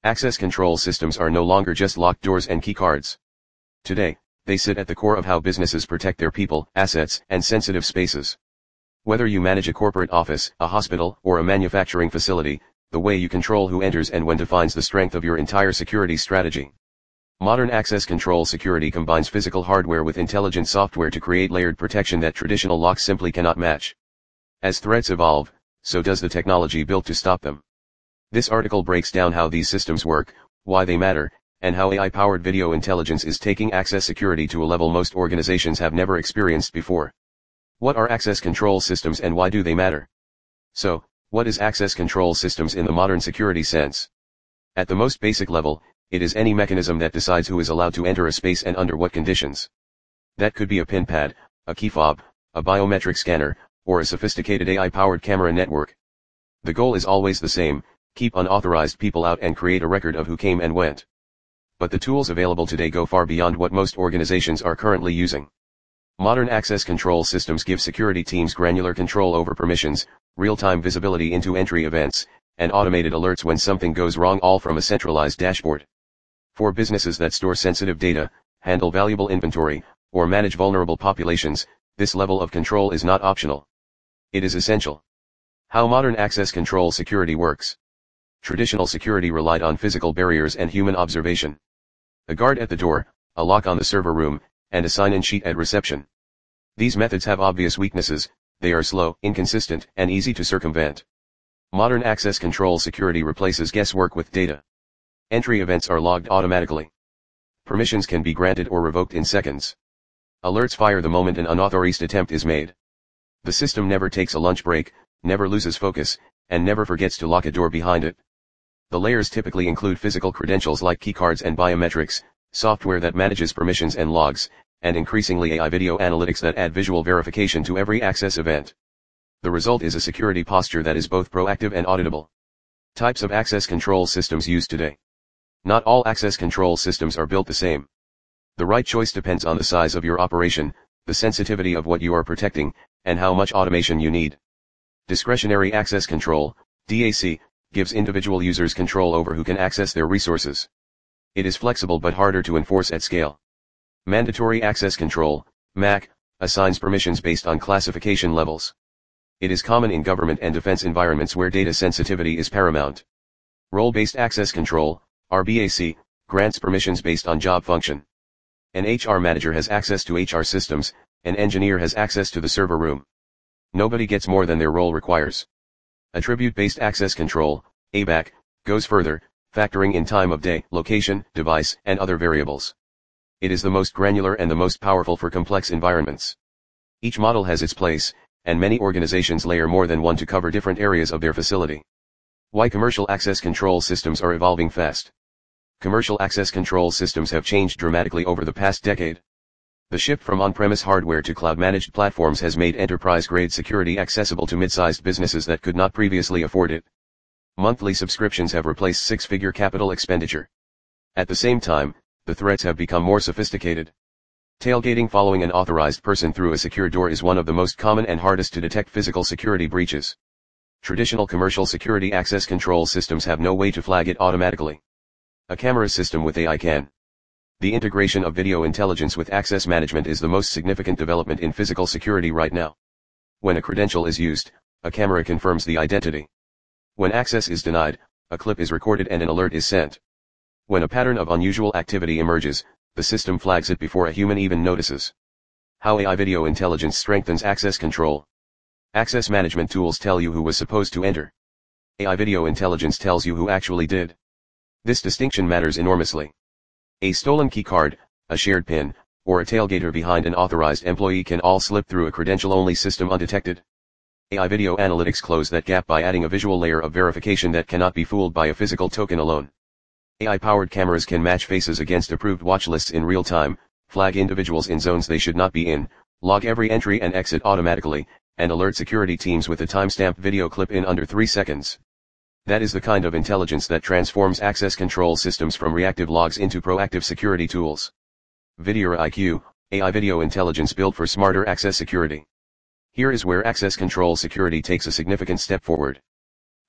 Access control systems are no longer just locked doors and keycards. Today, they sit at the core of how businesses protect their people, assets, and sensitive spaces. Whether you manage a corporate office, a hospital, or a manufacturing facility, the way you control who enters and when defines the strength of your entire security strategy. Modern access control security combines physical hardware with intelligent software to create layered protection that traditional locks simply cannot match. As threats evolve, so does the technology built to stop them. This article breaks down how these systems work, why they matter, and how AI-powered video intelligence is taking access security to a level most organizations have never experienced before. What are access control systems and why do they matter? So, what is access control systems in the modern security sense? At the most basic level, it is any mechanism that decides who is allowed to enter a space and under what conditions. That could be a PIN pad, a key fob, a biometric scanner, or a sophisticated AI-powered camera network. The goal is always the same: keep unauthorized people out and create a record of who came and went. But the tools available today go far beyond what most organizations are currently using. Modern access control systems give security teams granular control over permissions, real-time visibility into entry events, and automated alerts when something goes wrong, all from a centralized dashboard. For businesses that store sensitive data, handle valuable inventory, or manage vulnerable populations, this level of control is not optional. It is essential. How modern access control security works. Traditional security relied on physical barriers and human observation. A guard at the door, a lock on the server room, and a sign-in sheet at reception. These methods have obvious weaknesses: they are slow, inconsistent, and easy to circumvent. Modern access control security replaces guesswork with data. Entry events are logged automatically. Permissions can be granted or revoked in seconds. Alerts fire the moment an unauthorized attempt is made. The system never takes a lunch break, never loses focus, and never forgets to lock a door behind it. The layers typically include physical credentials like keycards and biometrics, software that manages permissions and logs, and increasingly AI video analytics that add visual verification to every access event. The result is a security posture that is both proactive and auditable. Types of access control systems used today. Not all access control systems are built the same. The right choice depends on the size of your operation, the sensitivity of what you are protecting, and how much automation you need. Discretionary access control, DAC, gives individual users control over who can access their resources. It is flexible but harder to enforce at scale. Mandatory access control, MAC, assigns permissions based on classification levels. It is common in government and defense environments where data sensitivity is paramount. Role-based access control, RBAC, grants permissions based on job function. An HR manager has access to HR systems, an engineer has access to the server room. Nobody gets more than their role requires. Attribute-based access control, ABAC, goes further, factoring in time of day, location, device, and other variables. It is the most granular and the most powerful for complex environments. Each model has its place, and many organizations layer more than one to cover different areas of their facility. Why commercial access control systems are evolving fast. Commercial access control systems have changed dramatically over the past decade. The shift from on-premise hardware to cloud-managed platforms has made enterprise-grade security accessible to mid-sized businesses that could not previously afford it. Monthly subscriptions have replaced six-figure capital expenditure. At the same time, the threats have become more sophisticated. Tailgating following an authorized person through a secure door is one of the most common and hardest to detect physical security breaches. Traditional commercial security access control systems have no way to flag it automatically. A camera system with AI can. The integration of video intelligence with access management is the most significant development in physical security right now. When a credential is used, a camera confirms the identity. When access is denied, a clip is recorded and an alert is sent. When a pattern of unusual activity emerges, the system flags it before a human even notices. How AI video intelligence strengthens access control. Access management tools tell you who was supposed to enter. AI video intelligence tells you who actually did. This distinction matters enormously. A stolen keycard, a shared PIN, or a tailgater behind an authorized employee can all slip through a credential-only system undetected. AI video analytics close that gap by adding a visual layer of verification that cannot be fooled by a physical token alone. AI-powered cameras can match faces against approved watch lists in real time, flag individuals in zones they should not be in, log every entry and exit automatically, and alert security teams with a timestamped video clip in under 3 seconds. That is the kind of intelligence that transforms access control systems from reactive logs into proactive security tools. Videra IQ, AI video intelligence built for smarter access security. Here is where access control security takes a significant step forward.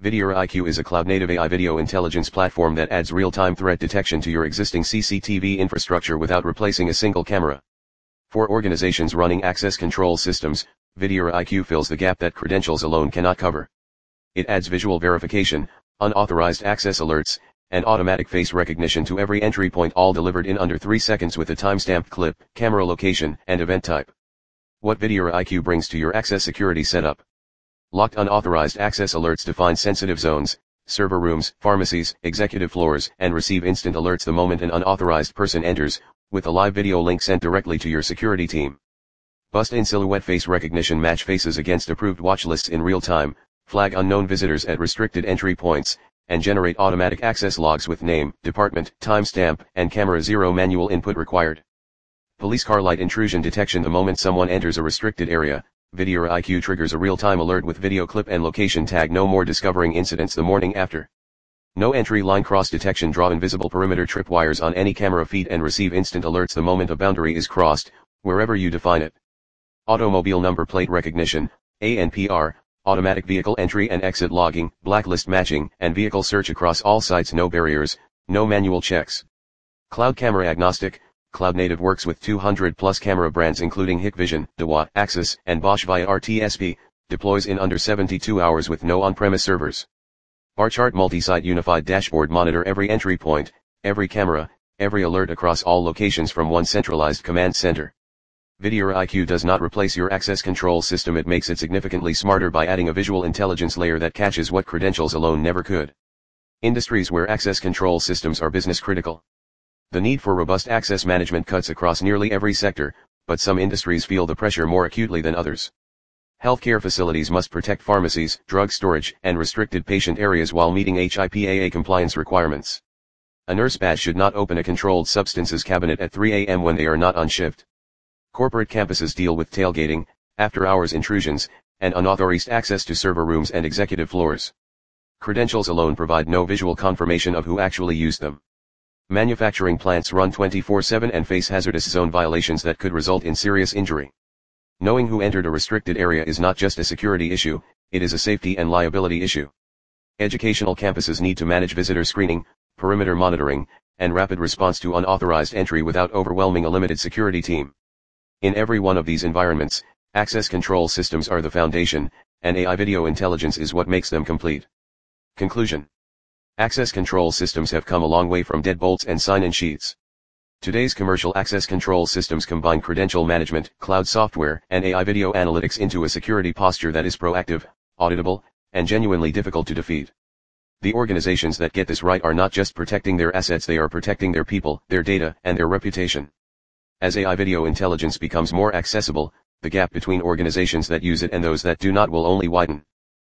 Videor IQ is a cloud-native AI video intelligence platform that adds real-time threat detection to your existing CCTV infrastructure without replacing a single camera. For organizations running access control systems, Videor IQ fills the gap that credentials alone cannot cover. It adds visual verification, unauthorized access alerts, and automatic face recognition to every entry point, all delivered in under 3 seconds with a timestamped clip, camera location, and event type. What Videor IQ brings to your access security setup. Locked unauthorized access alerts define sensitive zones, server rooms, pharmacies, executive floors, and receive instant alerts the moment an unauthorized person enters, with a live video link sent directly to your security team. Bust-in silhouette face recognition, match faces against approved watch lists in real time, flag unknown visitors at restricted entry points, and generate automatic access logs with name, department, timestamp, and camera. Zero manual input required. Police car light intrusion detection. The moment someone enters a restricted area, Videor IQ triggers a real-time alert with video clip and location tag. No more discovering incidents the morning after. No entry line cross detection. Draw invisible perimeter tripwires on any camera feed and receive instant alerts the moment a boundary is crossed, wherever you define it. Automobile number plate recognition, ANPR, automatic vehicle entry and exit logging, blacklist matching, and vehicle search across all sites. No barriers, no manual checks. Cloud camera agnostic. Cloud native works with 200+ camera brands including Hikvision, Dahua, Axis, and Bosch via RTSP, deploys in under 72 hours with no on-premise servers. Barchart multi-site unified dashboard. Monitor every entry point, every camera, every alert across all locations from one centralized command center. Videor IQ does not replace your access control system, it makes it significantly smarter by adding a visual intelligence layer that catches what credentials alone never could. Industries where access control systems are business critical. The need for robust access management cuts across nearly every sector, but some industries feel the pressure more acutely than others. Healthcare facilities must protect pharmacies, drug storage, and restricted patient areas while meeting HIPAA compliance requirements. A nurse badge should not open a controlled substances cabinet at 3 a.m. when they are not on shift. Corporate campuses deal with tailgating, after-hours intrusions, and unauthorized access to server rooms and executive floors. Credentials alone provide no visual confirmation of who actually used them. Manufacturing plants run 24/7 and face hazardous zone violations that could result in serious injury. Knowing who entered a restricted area is not just a security issue, it is a safety and liability issue. Educational campuses need to manage visitor screening, perimeter monitoring, and rapid response to unauthorized entry without overwhelming a limited security team. In every one of these environments, access control systems are the foundation, and AI video intelligence is what makes them complete. Conclusion. Access control systems have come a long way from deadbolts and sign-in sheets. Today's commercial access control systems combine credential management, cloud software, and AI video analytics into a security posture that is proactive, auditable, and genuinely difficult to defeat. The organizations that get this right are not just protecting their assets, they are protecting their people, their data, and their reputation. As AI video intelligence becomes more accessible, the gap between organizations that use it and those that do not will only widen.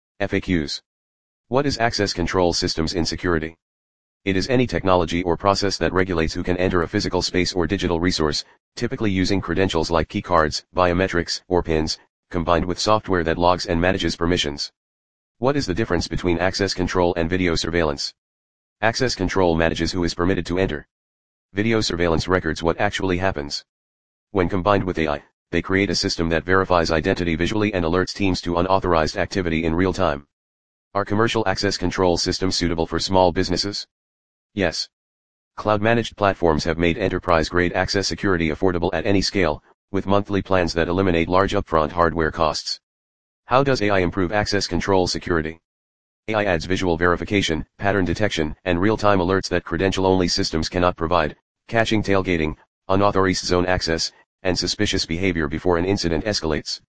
FAQs. What is access control systems in security? It is any technology or process that regulates who can enter a physical space or digital resource, typically using credentials like keycards, biometrics, or PINs, combined with software that logs and manages permissions. What is the difference between access control and video surveillance? Access control manages who is permitted to enter. Video surveillance records what actually happens. When combined with AI, they create a system that verifies identity visually and alerts teams to unauthorized activity in real time. Are commercial access control systems suitable for small businesses? Yes. Cloud-managed platforms have made enterprise-grade access security affordable at any scale, with monthly plans that eliminate large upfront hardware costs. How does AI improve access control security? AI adds visual verification, pattern detection, and real-time alerts that credential-only systems cannot provide, catching tailgating, unauthorized zone access, and suspicious behavior before an incident escalates.